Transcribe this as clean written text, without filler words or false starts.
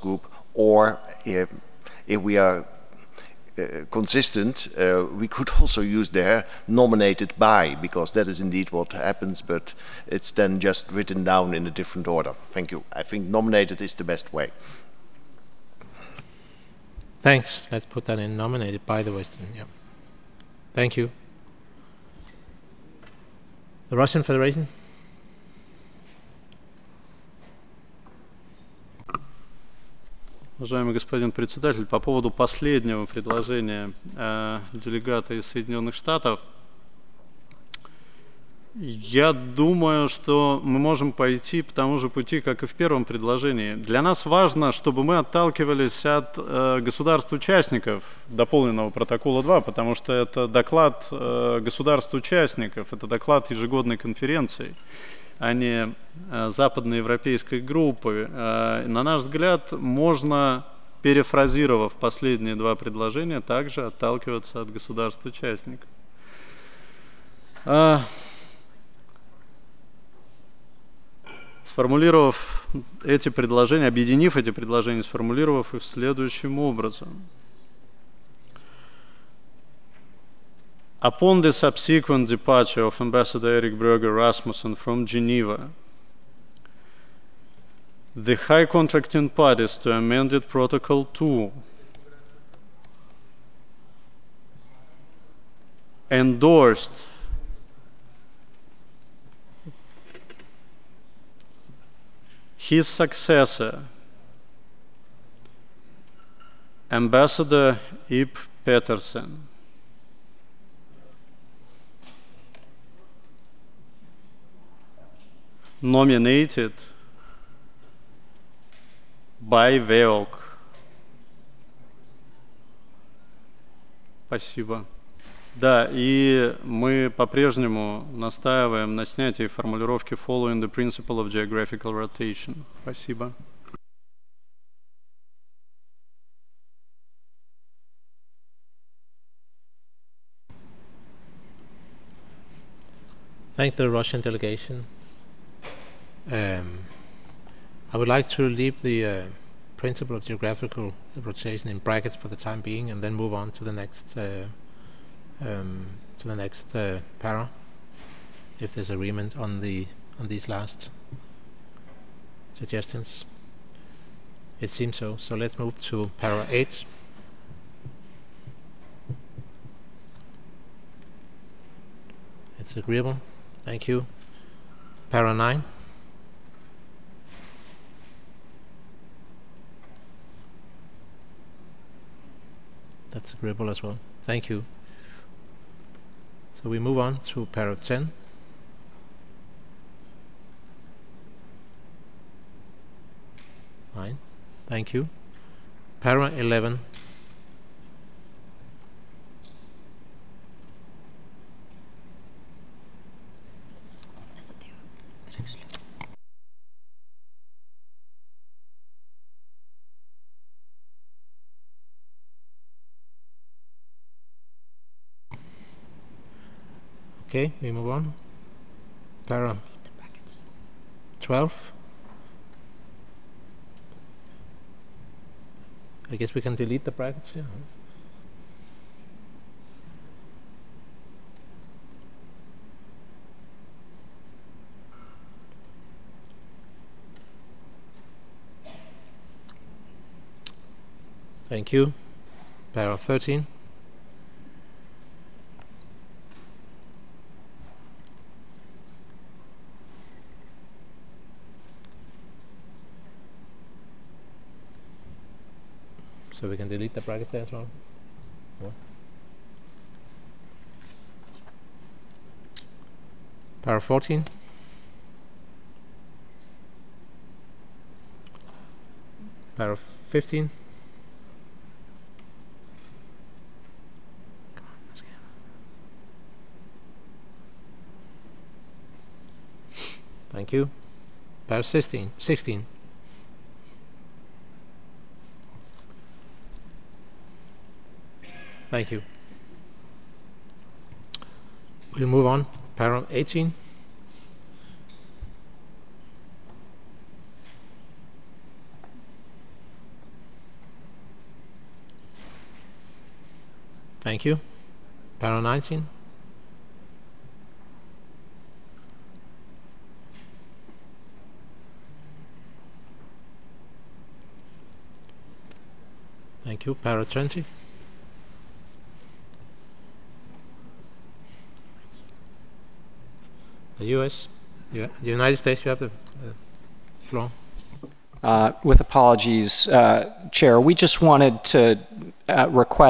group, or if we are consistent, we could also use there nominated by, because that is indeed what happens, but it's then just written down in a different order. Thank you. I think nominated is the best way. Thanks. Let's put that in, nominated by the Western. Yeah. Thank you. The Russian Federation. Уважаемый господин председатель, по поводу последнего предложения делегата из Соединенных Штатов, я думаю, что мы можем пойти по тому же пути, как и в первом предложении. Для нас важно, чтобы мы отталкивались от государств-участников дополненного протокола 2, потому что это доклад государств-участников, это доклад ежегодной конференции, а не западноевропейской группы. На наш взгляд, можно, перефразировав последние два предложения, также отталкиваться от государств-участников. Сформулировав эти предложения, объединив эти предложения, сформулировав их следующим образом. Upon the subsequent departure of Ambassador Erik Brøger Rasmussen from Geneva, the High Contracting Parties to amended Protocol 2 endorsed his successor, Ambassador Ib Petersen, nominated by WEOC. Спасибо. Да, и мы по-прежнему настаиваем на снятии формулировки following the principle of geographical rotation. Спасибо. Thank the Russian delegation. I would like to leave the principle of geographical rotation in brackets for the time being, and then move on to the next para, if there's agreement on these last suggestions. It seems so. So let's move to para 8. It's agreeable. Thank you. Para 9. That's agreeable as well. Thank you. So we move on to para 10. Fine. Thank you. Para 11. Okay, we move on. Para 12. I guess we can delete the brackets here. Thank you. Para 13. So we can delete the bracket there as well. Yeah. Para 14. Para 15. Thank you. Para 16. Thank you. We'll move on. Para 18. Thank you. Para 19. Thank you. Para 20. The U.S. The United States, you have the floor. With apologies, Chair, we just wanted to request